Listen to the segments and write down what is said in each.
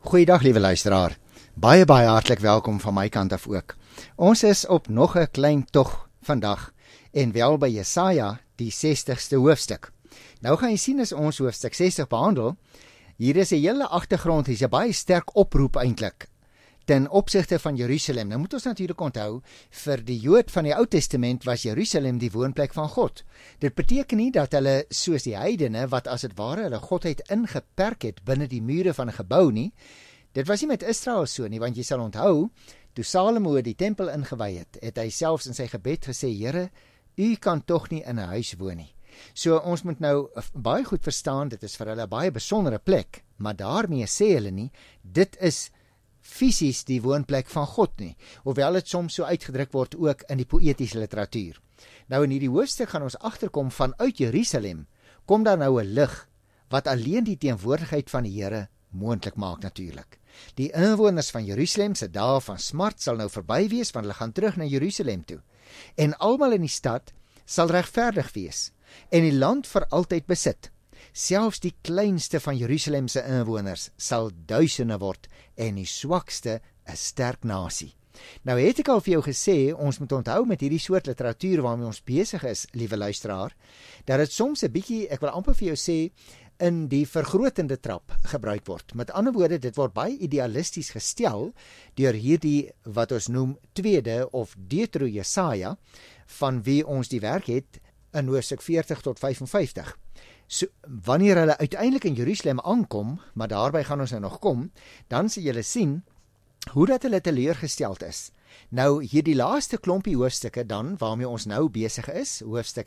Goeiedag liewe luisteraar, baie hartlik welkom van my kant af ook. Ons is op nog 'n klein tog vandag en wel by Jesaja die 60ste hoofstuk. Nou gaan jy sien as ons hoofstuk 60 behandel, hier is 'n hele agtergrond, hier is 'n baie sterk oproep eintlik ten opsigte van Jerusalem. Nou moet ons natuurlik onthou, vir die Jood van die Ou Testament was Jerusalem die woonplek van God. Dit beteken nie dat hulle soos die heidene, wat as dit ware hulle godheid ingeperk het binne die mure van 'n gebou nie. Dit was nie met Israel so nie, want jy sal onthou, toe Salomo die tempel ingewy het, het hy selfs in sy gebed gesê, Here, u kan tog nie in 'n huis woon nie. So ons moet nou baie goed verstaan, dit is vir hulle 'n baie besondere plek, maar daarmee sê hulle nie, dit is fisies die woonplek van God nie, hoewel dit soms so uitgedruk word ook in die poëtiese literatuur. Nou in hierdie hoofstuk gaan ons agterkom, vanuit Jerusalem kom daar nou 'n lig wat alleen die teenwoordigheid van die Here moontlik maak natuurlik. Die inwoners van Jerusalem se dae van smart sal nou verby wees, want hulle gaan terug na Jerusalem toe. En almal in die stad sal regverdig wees en die land vir altyd besit. Selfs die kleinste van Jerusalem se inwoners sal duisende word en die swakste 'n sterk nasie. Nou het ek al vir jou gesê, ons moet onthou met hierdie soort literatuur waarmee ons besig is, liewe luisteraar, dat dit soms 'n bietjie, ek wil amper vir jou sê, in die vergrotende trap gebruik word. Met ander woorde, dit word baie idealisties gestel deur hierdie wat ons noem tweede of Deutero Jesaja, van wie ons die werk het in hoofstuk 40 tot 55. So, wanneer hulle uiteindelik in Jerusalem aankom, maar daarby gaan ons nou nog kom, dan sal julle sien hoe dat hulle teleurgesteld is. Nou, hierdie laaste klompie hoofstukke dan, waarmee ons nou besig is, hoofstuk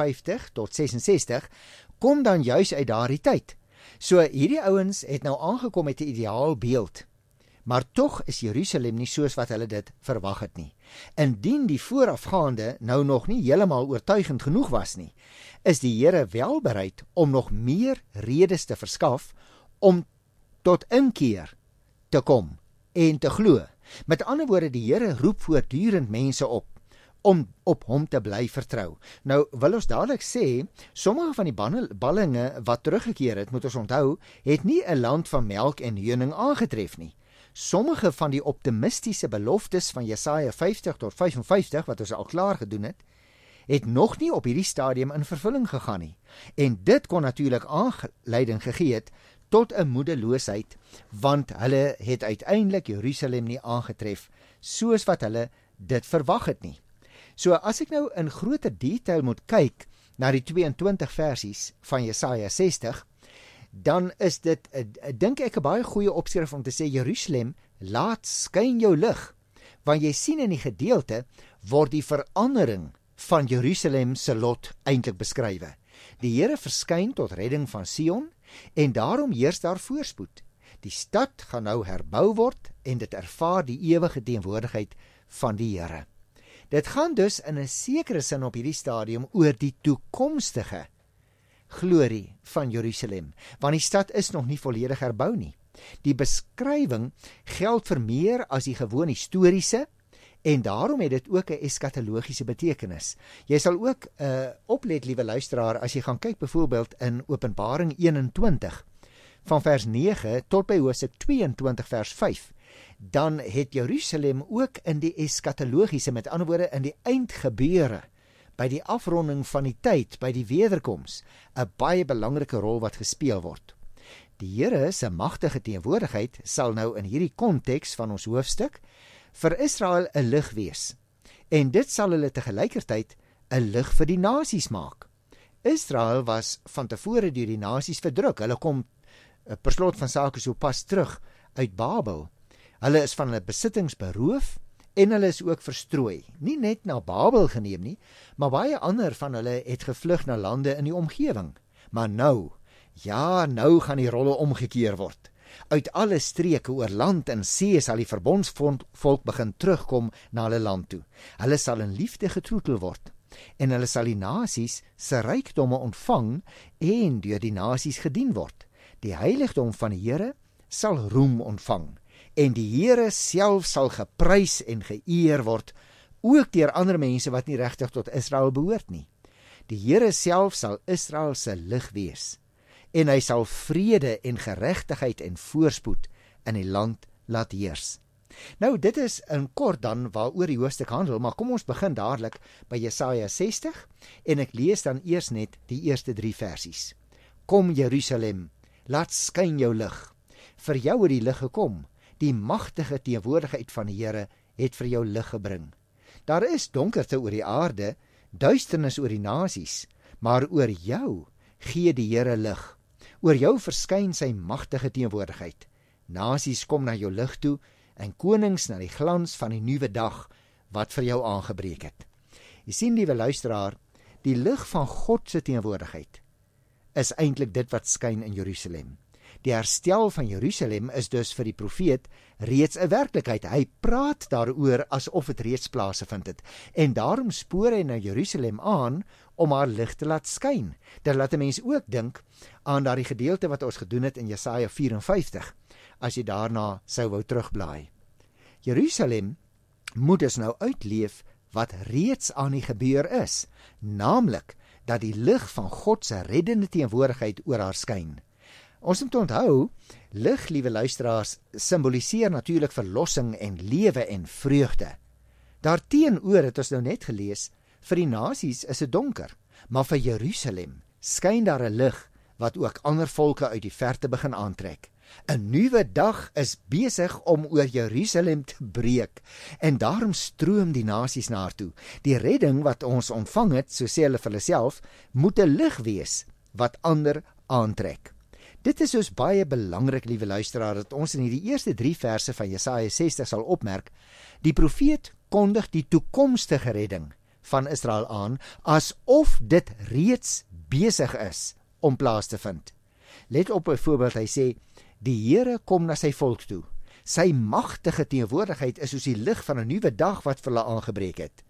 56 tot 66, kom dan juis uit daardie tyd. So, hierdie ouens het nou aangekom met 'n ideaal beeld, maar tog is Jerusalem nie soos wat hulle dit verwag het nie. Indien die voorafgaande nou nog nie heeltemal oortuigend genoeg was nie, is die Here wel bereid om nog meer redes te verskaf om tot inkeer te kom en te glo. Met ander woorde, die Here roep voortdurend mense op om op hom te bly vertrou. Nou wil ons dadelik sê, sommige van die ballinge wat teruggekeer het, moet ons onthou, het nie 'n land van melk en honing aangetref nie. Sommige van die optimistiese beloftes van Jesaja 50 tot 55, wat ons al klaar gedoen het nog nie op hierdie stadium in vervulling gegaan nie. En dit kon natuurlik aanleiding gegee het tot 'n moedeloosheid, want hulle het uiteindelik Jerusalem nie aangetref, soos wat hulle dit verwag het nie. So as ek nou in groter detail moet kyk na die 22 versies van Jesaja 60, dan is dit, dink ek, 'n baie goeie opskrif om te sê, Jerusalem, laat skyn jou lig, want jy sien in die gedeelte word die verandering van Jerusalem se lot eintlik beskrywe. Die Here verskyn tot redding van Sion en daarom heers daar voorspoed. Die stad gaan nou herbou word en dit ervaar die ewige teenwoordigheid van die Here. Dit gaan dus in 'n sekere sin op hierdie stadium oor die toekomstige glorie van Jerusalem, want die stad is nog nie volledig herbou nie. Die beskrywing geld vir meer as die gewoon historiese, en daarom het dit ook 'n eskatologiese betekenis. Jy sal ook oplet, liewe luisteraar, as jy gaan kyk byvoorbeeld in Openbaring 21, van vers 9 tot by hoofstuk 22 vers 5, dan het Jerusalem ook in die eskatologiese, met ander woorde in die eindgebeure, by die afronding van die tyd, by die wederkoms, 'n baie belangrike rol wat gespeel word. Die Here se magtige teenwoordigheid sal nou in hierdie konteks van ons hoofstuk vir Israel 'n lig wees, en dit sal hulle te gelykertyd 'n lig vir die nasies maak. Israel was van tevore deur die nasies verdruk. Hulle kom per slot van sake so pas terug uit Babel. Hulle is van hulle besittings beroof en hulle is ook verstrooi. Nie net na Babel geneem nie, maar baie ander van hulle het gevlug na lande in die omgewing. Maar nou gaan die rolle omgekeer word. Uit alle streke oor land en see sal die verbondsvolk begin terugkom na hulle land toe. Hulle sal in liefde getroetel word en hulle sal die nasies se rykdomme ontvang en deur die nasies gedien word. Die heiligdom van die Here sal roem ontvang en die Here self sal geprys en geëer word, ook deur ander mense wat nie regtig tot Israel behoort nie. Die Here self sal Israel se lig wees en hy sal vrede en geregtigheid en voorspoed in die land laat heers. Nou, dit is in kort dan waaroor die hoofstuk handel, maar kom ons begin dadelik by Jesaja 60 en ek lees dan eers net die eerste 3 versies. Kom Jerusalem, laat skyn jou lig. Vir jou het die lig gekom, die magtige teenwoordigheid van die Here het vir jou lig gebring. Daar is donkerte oor die aarde, duisternis oor die nasies, maar oor jou gee die Here lig. Oor jou verskyn sy magtige teenwoordigheid. Nasies kom na jou lig toe, en konings na die glans van die nuwe dag wat vir jou aangebreek het. Jy sien, liewe luisteraar, die lig van God se teenwoordigheid is eintlik dit wat skyn in Jerusalem. Die herstel van Jerusalem is dus vir die profeet reeds 'n werklikheid. Hy praat daaroor asof dit reeds plaasgevind het. En daarom spoor hy na Jerusalem aan om haar lig te laat skyn. Dit laat 'n mens ook dink aan daardie gedeelte wat ons gedoen het in Jesaja 54, as jy daarna sou wou terugblaai. Jerusalem moet dus nou uitleef wat reeds aan die gebeur is, naamlik dat die lig van God se reddende teenwoordigheid oor haar skyn. Ons moet onthou, lig, liewe luisteraars, simboliseer natuurlik verlossing en lewe en vreugde. Daarteenoor het ons nou net gelees, vir die nasies is dit donker, maar vir Jerusalem skyn daar 'n lig wat ook ander volke uit die verte begin aantrek. 'n Nuwe dag is besig om oor Jerusalem te breek, en daarom stroom die nasies na haar toe. Die redding wat ons ontvang het, so sê hulle vir hulle self, moet 'n lig wees wat ander aantrek. Dit is dus baie belangrik, liewe luisteraar, dat ons in hierdie eerste 3 verse van Jesaja 60 sal opmerk, die profeet kondig die toekomstige redding van Israel aan, asof dit reeds besig is om plaas te vind. Let op byvoorbeeld, hy sê, die Here kom na sy volk toe. Sy magtige teenwoordigheid is soos die lig van 'n nuwe dag wat vir hulle aangebreek het.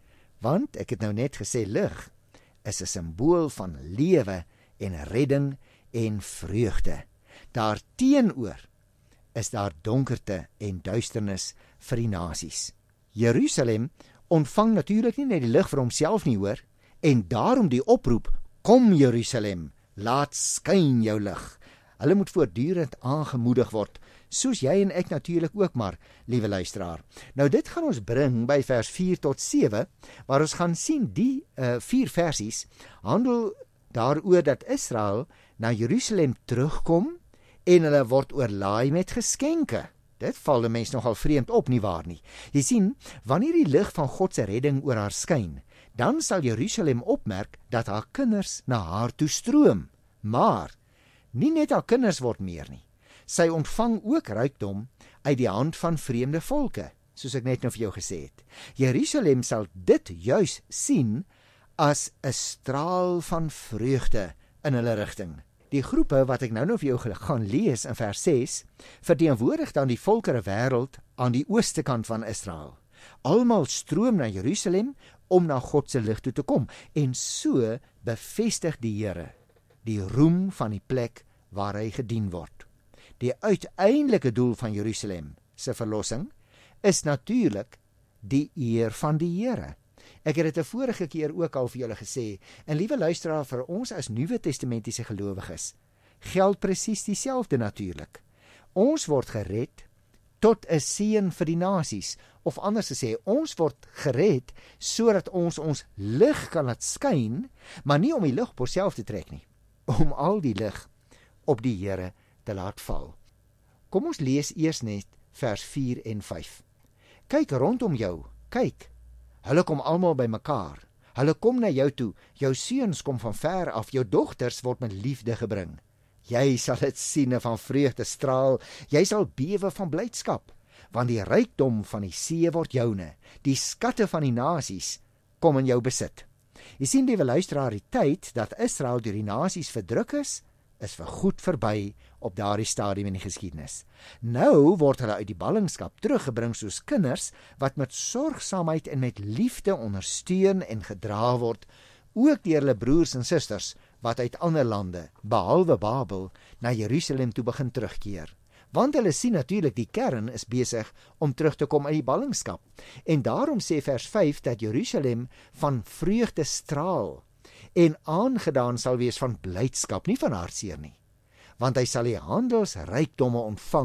Want, ek het nou net gesê, lig is 'n simbool van lewe en redding en vreugde. Daarteenoor is daar donkerte en duisternis vir die nasies. Jerusalem ontvang natuurlik nie net die lig vir homself nie, hoor, en daarom die oproep, kom Jerusalem, laat skyn jou lig. Hulle moet voortdurend aangemoedig word, soos jy en ek natuurlik ook maar, liewe luisteraar. Nou dit gaan ons bring by vers 4 tot 7, waar ons gaan sien die 4 versies handel daaroor dat Israel na Jerusalem terugkom en hulle word oorlaai met geskenke. Dit val die mens nogal vreemd op, nie waar nie? Jy sien, wanneer die lig van God se redding oor haar skyn, dan sal Jerusalem opmerk dat haar kinders na haar toe stroom. Maar nie net haar kinders word meer nie. Sy ontvang ook rykdom uit die hand van vreemde volke, soos ek net nou vir jou gesê het. Jerusalem sal dit juis sien as 'n straal van vreugde in hulle rigting. Die groepe wat ek nou vir jou gaan lees in vers 6, verteenwoordig dan die volkere wêreld aan die ooste kant van Israel. Almal stroom na Jerusalem om na God se lig toe te kom, en so bevestig die Here die roem van die plek waar hy gedien word. Die uiteindelike doel van Jerusalem se verlossing is natuurlik die eer van die Here. Ek het dit 'n vorige keer ook al vir julle gesê, en liewe luisteraar, vir ons as Nuwe Testamentiese gelowiges geld presies dieselfde natuurlik. Ons word gered tot 'n seën vir die nasies, of anders gesê, ons word gered sodat ons lig kan laat skyn, maar nie om die lig op onsself te trek nie, om al die lig op die Here te laat val. Kom ons lees eers net vers 4 en 5. Kyk rondom jou, kyk, hulle kom almal by mekaar. Hulle kom na jou toe, jou seuns kom van ver af, jou dogters word met liefde gebring. Jy sal dit sien en van vreugde straal, jy sal bewe van blydskap, want die rykdom van die see word joune, die skatte van die nasies kom in jou besit. Jy sien, liewe luisteraar, die tyd dat Israel deur die nasies verdruk is vir goed verby op daardie stadium in die geskiedenis. Nou word hulle uit die ballingskap teruggebring soos kinders wat met sorgsaamheid en met liefde ondersteun en gedra word, ook deur hulle broers en susters wat uit ander lande, behalwe Babel, na Jerusalem toe begin terugkeer. Want hulle sien natuurlik die kern is besig om terug te kom uit die ballingskap. En daarom sê vers 5 dat Jerusalem van vreugde straal en aangedaan sal wees van blydskap, nie van hartseer nie. Want hy sal die handelsrykdomme ontvang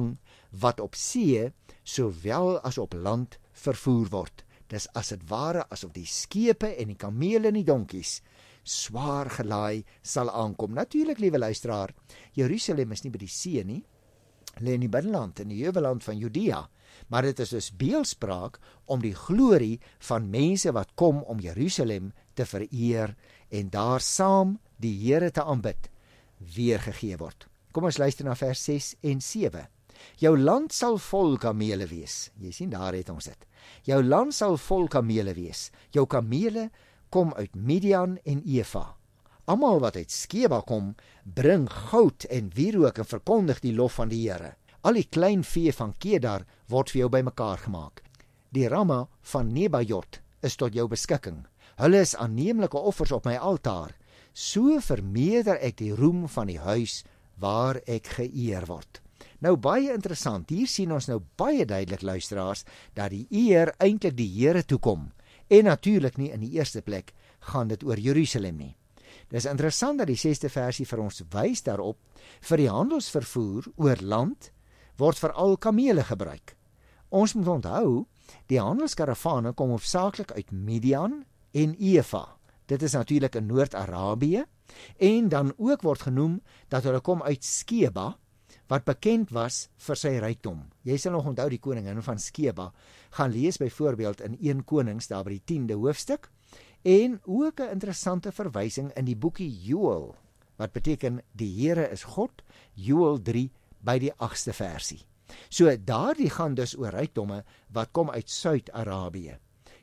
wat op see sowel as op land vervoer word. Dis as dit ware asof die skepe en die kamele en die donkies swaar gelaai sal aankom. Natuurlik, liewe luisteraar, Jerusalem is nie by die see nie, lê in die binneland, in die heuweland van Judea, maar dit is dus beeldspraak om die glorie van mense wat kom om Jerusalem te vereer en daar saam die Here te aanbid, weergegee word. Kom ons luister na vers 6 en 7. Jou land sal vol kamele wees. Jy sien, daar het ons dit. Jou land sal vol kamele wees. Jou kamele kom uit Midian en Eva. Almal wat uit Skeba kom, bring goud en wierook en verkondig die lof van die Here. Al die klein vee van Kedar word vir jou bymekaar gemaak. Die ramme van Nebajot is tot jou beskikking. Hulle is aanneemlike offers op my altaar. So vermeerder ek die roem van die huis waar ek geëer word. Nou baie interessant, hier sien ons nou baie duidelik, luisteraars, dat die eer eintlik die Here toekom. En natuurlik nie in die eerste plek gaan dit oor Jerusalem nie. Dis interessant dat die 6de versie vir ons wys daarop, vir die handelsvervoer oor land word veral kamele gebruik. Ons moet onthou, die handelskaravane kom hoofsaaklik uit Midian en Eva. Dit is natuurlik in Noord-Arabië, en dan ook word genoem dat hulle kom uit Skeba, wat bekend was vir sy rykdom. Jy sal nog onthou die koningin van Skeba, gaan lees byvoorbeeld in 1 Konings, daar by die 10de hoofstuk, en ook 'n interessante verwysing in die boekie Joël, wat beteken die Here is God, Joël 3 by die 8ste versie. So daardie gaan dus oor rykdomme wat kom uit Suid-Arabië.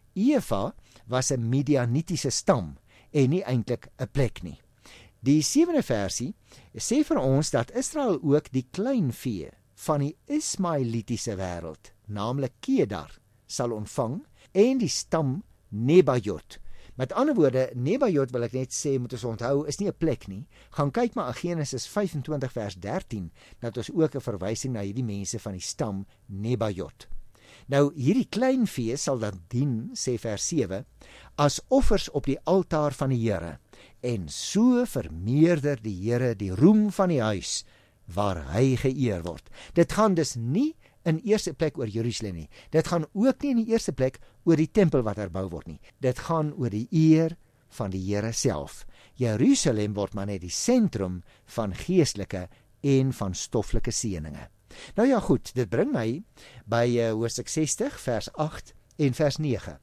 Eva was 'n Midianitiese stam en nie eintlik 'n plek nie. Die 7de versie sê vir ons dat Israel ook die klein vee van die Ismaelitiese wêreld, naamlik Kedar, sal ontvang en die stam Nebajot. Met ander woorde, Nebajot wil ek net sê, moet ons onthou, is nie 'n plek nie. Gaan kyk maar in Genesis 25 vers 13, dat ons ook 'n verwysing na hierdie mense van die stam Nebajot. Nou, hierdie klein vee sal dan dien, sê vers 7, as offers op die altaar van die Here, en so vermeerder die Here die roem van die huis waar hy geëer word. Dit gaan dus nie in eerste plek oor Jerusalem nie. Dit gaan ook nie in die eerste plek oor die tempel wat herbou word nie. Dit gaan oor die eer van die Here self. Jerusalem word maar net die sentrum van geestelike en van stoffelike seëninge. Nou ja goed, dit bring my by hoofstuk 60 vers 8 en vers 9.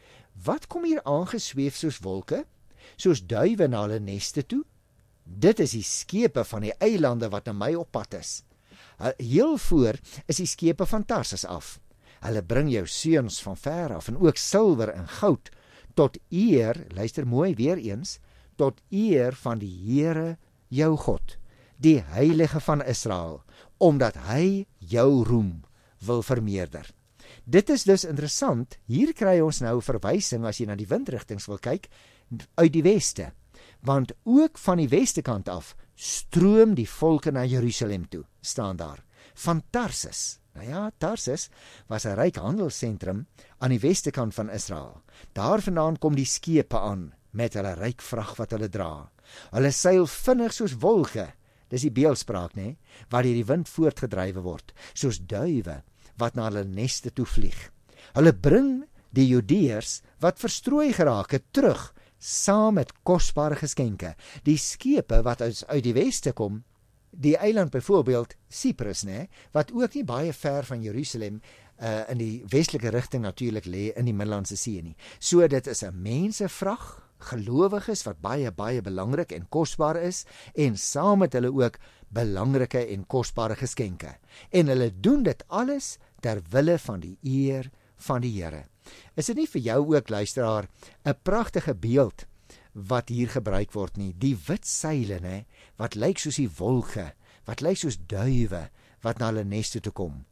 Wat kom hier aangesweef soos wolke, soos duwe na hulle neste toe? Dit is die skepe van die eilande wat na my op pad is. Heel voor is die skepe van Tarsus af. Hulle bring jou seuns van ver af en ook silwer en goud tot eer, luister mooi weer eens, tot eer van die Here jou God, die Heilige van Israel, omdat hy jou roem wil vermeerder. Dit is dus interessant, hier kry ons nou verwysing, as jy na die windrigtings wil kyk, uit die weste, want ook van die weste kant af stroom die volke na Jerusalem toe, staan daar, van Tarsus. Nou ja, Tarsus was 'n ryk handelsentrum aan die weste kant van Israel. Daarvandaan kom die skepe aan, met hulle ryk vrag wat hulle dra. Hulle seil vinnig soos wolke, dis die beeldspraak, né, waar die wind voortgedrywe word, soos duwe wat na hulle neste toe vlieg. Hulle bring die Judeërs wat verstrooi geraak het terug, saam met kosbare geskenke. Die skepe wat uit die weste kom, die eiland byvoorbeeld Cyprus, wat ook nie baie ver van Jerusalem in die westelike rigting natuurlik lê in die Middellandse See nie. So dit is 'n mensevrag, gelowiges wat baie belangrik en kosbaar is, en saam met hulle ook belangrike en kosbare geskenke. En hulle doen dit alles ter wille van die eer van die Here. Is dit nie vir jou ook, luisteraar, 'n pragtige beeld wat hier gebruik word nie? Die wit seile, wat lyk soos die wolke, wat lyk soos duwe wat na hulle neste toe kom,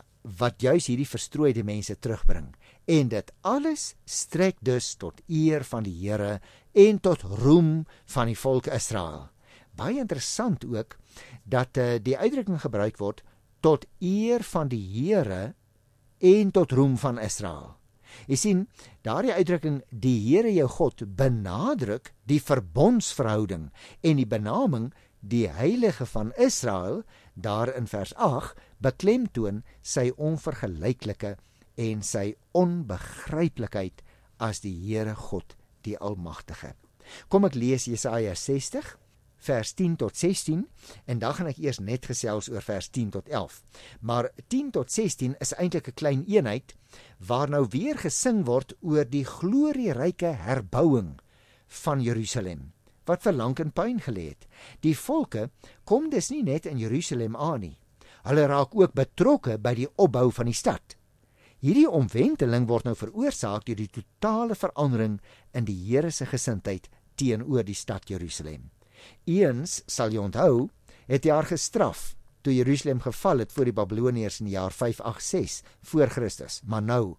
wat juis hierdie verstrooide mense terugbring. En dit alles strek dus tot eer van die Here en tot roem van die volk Israel. Baie interessant ook dat die uitdrukking gebruik word tot eer van die Here en tot roem van Israel. Jy sien, daardie uitdrukking, die Here jou God, benadruk die verbondsverhouding en die benaming die Heilige van Israel, daar in vers 8, beklemtoon sy onvergelyklike en sy onbegryplikheid as die Here God, die Almagtige. Kom ek lees Jesaja 60, vers 10 tot 16, en dan gaan ek eers net gesels oor vers 10 tot 11. Maar 10 tot 16 is eintlik 'n klein eenheid, waar nou weer gesing word oor die glorieryke herbouing van Jerusalem, wat vir lank in puin gelê het. Die volke kom dus nie net in Jerusalem aan nie. Hulle raak ook betrokke by die opbou van die stad. Hierdie omwenteling word nou veroorsaak deur die totale verandering in die Here se gesindheid teenoor die stad Jerusalem. Eens, sal jy onthou, het hy haar gestraf toe Jerusalem geval het voor die Babiloniërs in die jaar 586 voor Christus. Maar nou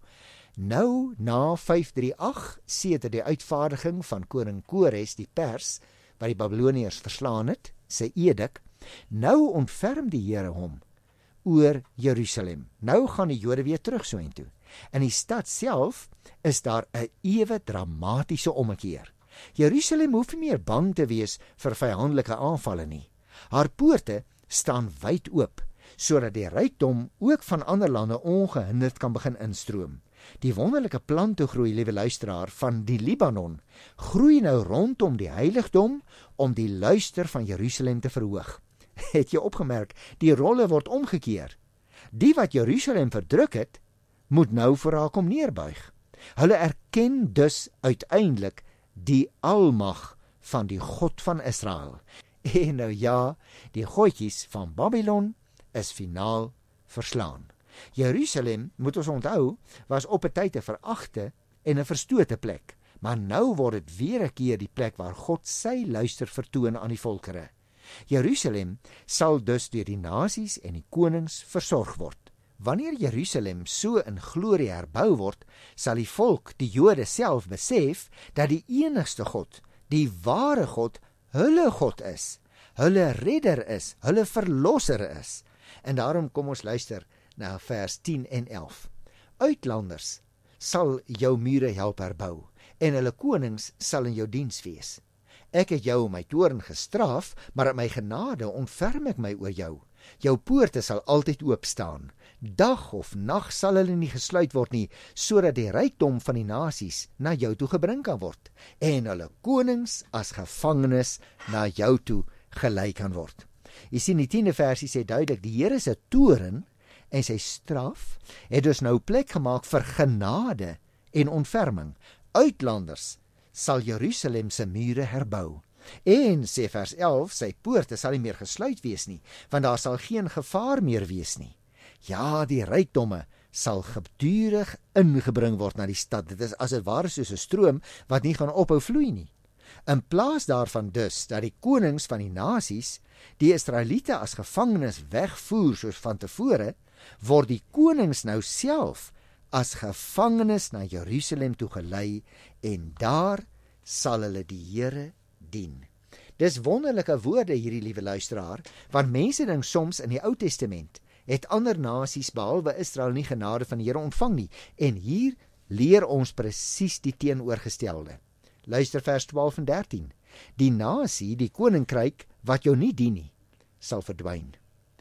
na 538, sedert die uitvaardiging van koning Kores die Pers, wat die Babiloniërs verslaan het, sy edik, nou ontferm die Here hom oor Jerusalem. Nou gaan die Jode weer terug soheen toe. In die stad self is daar 'n ewe dramatiese ommekeer. Jerusalem hoef nie meer bang te wees vir vyandelike aanvalle nie. Haar poorte staan wyd oop, sodat die rykdom ook van ander lande ongehinderd kan begin instroom. Die wonderlike plantegroei, liewe luisteraar, van die Libanon, groei nou rondom die heiligdom om die luister van Jerusalem te verhoog. Het jy opgemerk, die rolle word omgekeer. Die wat Jerusalem verdruk het, moet nou voor haar kom neerbuig. Hulle erken dus uiteindelik die almag van die God van Israel. En nou ja, die godjies van Babylon is finaal verslaan. Jerusalem, moet ons onthou, was op 'n tyd 'n veragte en 'n verstote plek, maar nou word dit weer 'n keer die plek waar God sy luister vertoon aan die volkere. Jerusalem sal dus deur die nasies en die konings versorg word. Wanneer Jerusalem so in glorie herbou word, sal die volk, die Jode self, besef dat die enigste God, die ware God, hulle God is, hulle redder is, hulle verlosser is. En daarom kom ons luister na vers 10 en 11. Uitlanders sal jou mure help herbou, en hulle konings sal in jou diens wees. Ek het jou my toorn gestraf, maar in my genade ontferm ek my oor jou. Jou poorte sal altyd oop staan. Dag of nag sal hulle nie gesluit word nie, sodat die rykdom van die nasies na jou toe gebring kan word, en hulle konings as gevangenes na jou toe gelei kan word. Jy sien, die 10de versie sê duidelik, die Here se toorn en sy straf het dus nou plek gemaak vir genade en ontferming. Uitlanders sal Jerusalem se mure herbou. En, sê vers 11, sy poorte sal nie meer gesluit wees nie, want daar sal geen gevaar meer wees nie. Ja, die rykdomme sal gedurig ingebring word na die stad. Dit is as dit ware soos 'n stroom wat nie gaan ophou vloei nie. In plaas daarvan dus dat die konings van die nasies die Israeliete as gevangenes wegvoer soos van tevore, word die konings nou self as gevangenes na Jerusalem toe gelei, en daar sal hulle die Here dien. Dis wonderlike woorde hierdie, liewe luisteraar, want mense dink soms in die Ou Testament het ander nasies behalwe Israel nie genade van die Here ontvang nie, en hier leer ons presies die teenoorgestelde. Luister vers 12 en 13. Die nasie, die koninkryk wat jou nie dien nie, sal verdwyn.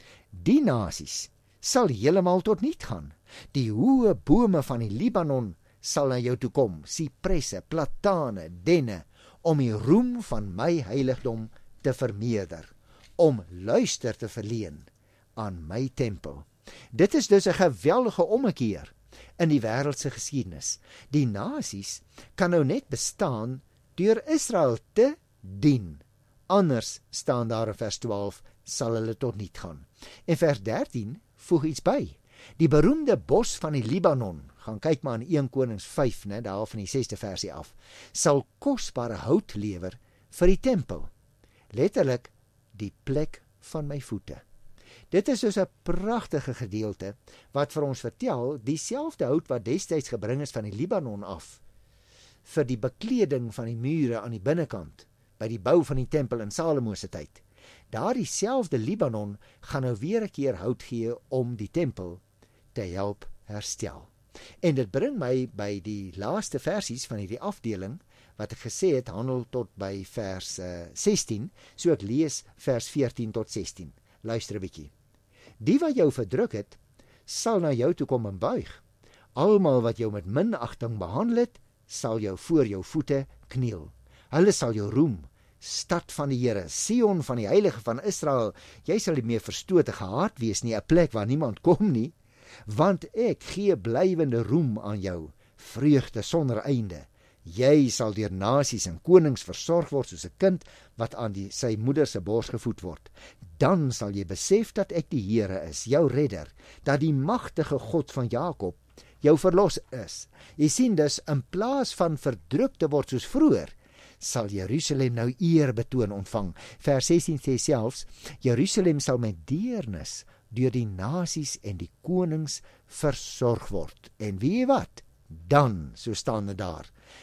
Die nasies sal heeltemal tot niet gaan. Die hoë bome van die Libanon sal na jou toe kom, sipresse, platane, denne, om die roem van my heiligdom te vermeerder, om luister te verleen aan my tempel. Dit is dus 'n geweldige ommekeer in die wêreldse geskiedenis. Die nasies kan nou net bestaan deur Israel te dien. Anders, staan daar in vers 12, sal hulle tot niet gaan. En vers 13 voeg iets by. Die beroemde bos van die Libanon, gaan kyk maar in 1 Konings 5, daar van die 6de versie af, sal kosbare hout lewer vir die tempel. Letterlik, die plek van my voete. Dit is dus 'n pragtige gedeelte wat vir ons vertel, dieselfde hout wat destyds gebring is van die Libanon af, vir die bekleding van die mure aan die binnekant, by die bou van die tempel in Salomo se tyd. Daardie selfde Libanon gaan nou weer 'n keer hout gee om die tempel te help herstel. En dit bring my by die laaste versies van hierdie afdeling, wat ek gesê het, handel tot by vers 16, so ek lees vers 14 tot 16. Luister 'n bietjie. Die wat jou verdruk het, sal na jou toe kom en buig. Almal wat jou met minagting behandel het, sal jou voor jou voete kniel. Hulle sal jou roem, stad van die Here, Sion van die Heilige van Israel. Jy sal nie meer verstote gehaat wees nie, 'n plek waar niemand kom nie, want ek gee blywende roem aan jou, vreugde sonder einde. Jy sal deur nasies en konings versorg word soos 'n kind wat aan sy moeder se bors gevoed word. Dan sal jy besef dat ek die Here is, jou redder, dat die magtige God van Jakob jou verlos is. Jy sien dus, in plaas van verdruk te word soos vroeër, sal Jerusalem nou eerbetoon ontvang. Vers 16 sê selfs, Jerusalem sal met deernis deur die nasies en die konings versorg word. En weet jy wat? Dan, so staan dit daar,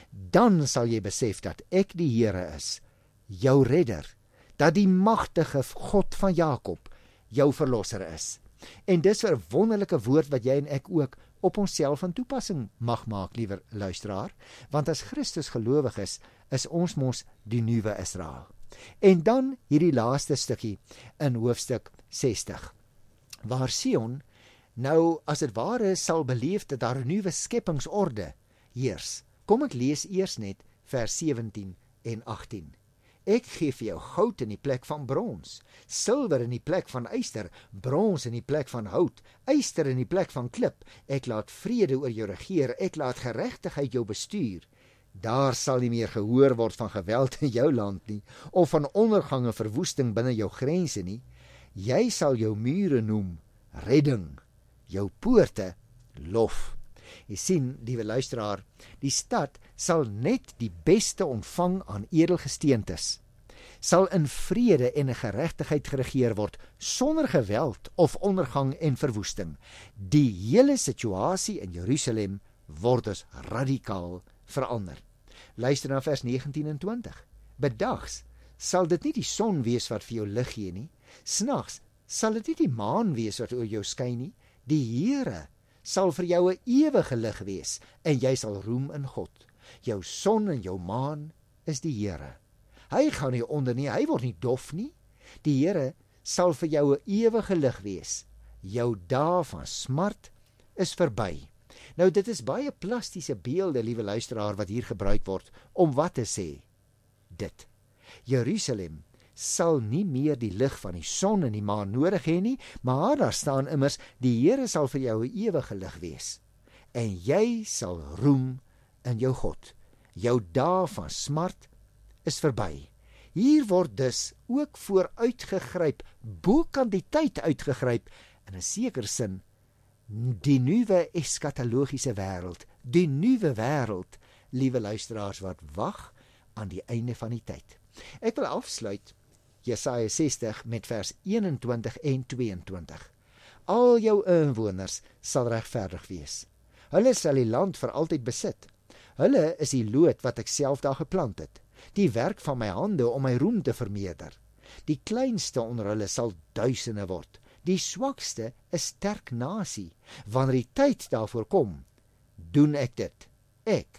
dan sal jy besef dat ek die Here is, jou redder, dat die magtige God van Jakob jou verlosser is. En dis 'n wonderlike woord wat jy en ek ook op onsself van toepassing mag maak, liewe luisteraar, want as Christus gelowig is ons mos die nuwe Israel. En dan hierdie laaste stukkie in hoofstuk 60, waar Sion nou as dit ware sal beleef dat daar 'n nuwe skepingsorde heers. Kom ek lees eers net vers 17 en 18. Ek gee vir jou goud in die plek van brons, silwer in die plek van yster, brons in die plek van hout, yster in die plek van klip. Ek laat vrede oor jou regeer, ek laat geregtigheid jou bestuur. Daar sal nie meer gehoor word van geweld in jou land nie, of van ondergang en verwoesting binne jou grense nie. Jy sal jou mure noem redding, jou poorte lof. Jy sien, liewe luisteraar, die stad sal net die beste ontvang aan edelgesteentes, sal in vrede en geregtigheid geregeer word, sonder geweld of ondergang en verwoesting. Die hele situasie in Jerusalem word dus radikaal verander. Luister na vers 19 en 20. Bedags sal dit nie die son wees wat vir jou lig gee nie, snags sal dit nie die maan wees wat oor jou skyn nie. Die Here sal vir jou 'n ewige lig wees, en jy sal roem in God. Jou son en jou maan is die Here. Hy gaan nie onder nie, hy word nie dof nie. Die Here sal vir jou 'n ewige lig wees. Jou dae van smart is verby. Nou dit is baie plastiese beelde, liewe luisteraar, wat hier gebruik word om wat te sê. Dit. Jerusalem sal nie meer die lig van die son en die maan nodig hê nie, maar daar staan immers, die Here sal vir jou 'n ewige lig wees. En jy sal roem in jou God. Jou dae van smart is verby. Hier word dus ook vooruitgegryp, bokant die tyd uitgegryp, in 'n sekere sin, die nuwe eskatologiese wêreld, die nuwe wêreld, liewe luisteraars, wat wag aan die einde van die tyd. Ek wil afsluit Jesaja 60 met vers 21 en 22. Al jou inwoners sal regverdig wees. Hulle sal die land vir altyd besit. Hulle is die loot wat ek self daar geplant het, die werk van my hande om my roem te vermeerder. Die kleinste onder hulle sal duisende word. Die swakste 'n sterk nasie. Wanneer die tyd daarvoor kom, doen ek dit. Ek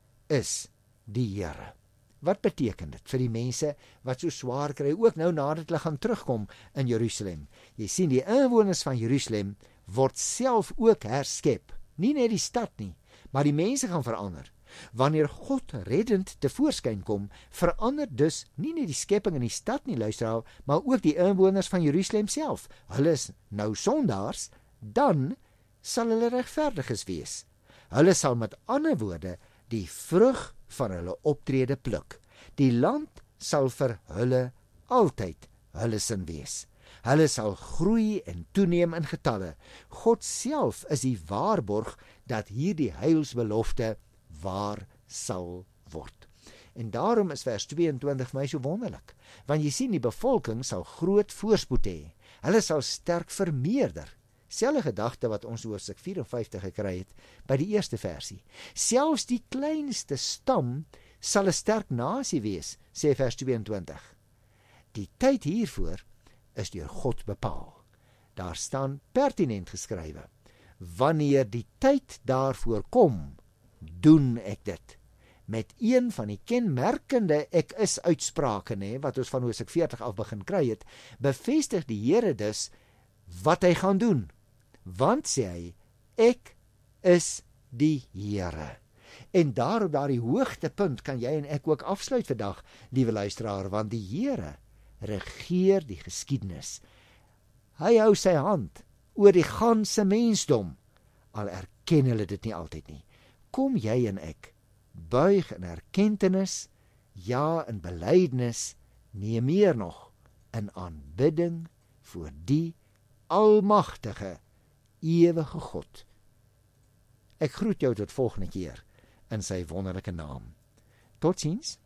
is die Here. Wat beteken dit vir die mense wat so swaar kry, ook nou nadat hulle gaan terugkom in Jerusalem? Jy sien, die inwoners van Jerusalem word self ook herskep. Nie net die stad nie, maar die mense gaan verander. Wanneer God reddend tevoorskyn kom, verander dus nie net die skepping in die stad nie, luisteraar, maar ook die inwoners van Jerusalem self. Hulle is nou sondaars, dan sal hulle regverdiges wees. Hulle sal met ander woorde die vrug van hulle optrede pluk. Die land sal vir hulle altyd hulle sin wees. Hulle sal groei en toeneem in getalle. God self is die waarborg dat hierdie heilsbelofte waar sal word. En daarom is vers 22 vir my so wonderlik, want jy sien, die bevolking sal groot voorspoed hê. Hulle sal sterk vermeerder. Selfde gedagte wat ons hoofstuk 54 gekry het by die eerste versie. Selfs die kleinste stam sal 'n sterk nasie wees, sê vers 22. Die tyd hiervoor is deur God bepaal. Daar staan pertinent geskrywe: wanneer die tyd daarvoor kom, doen ek dit. Met een van die kenmerkende ek is uitsprake, wat ons van hoofstuk 40 af begin kry het, bevestig die Here dus wat hy gaan doen. Want, sê hy, ek is die Here. En daar op daardie hoogtepunt kan jy en ek ook afsluit vandag, liewe luisteraar, want die Here regeer die geskiedenis. Hy hou sy hand oor die ganse mensdom, al erken hulle dit nie altyd nie. Kom jy en ek, buig in erkentenis, ja in belydenis, nee meer nog, in aanbidding voor die almagtige, ewige God. Ek groet jou tot volgende keer in sy wonderlike naam. Totsiens.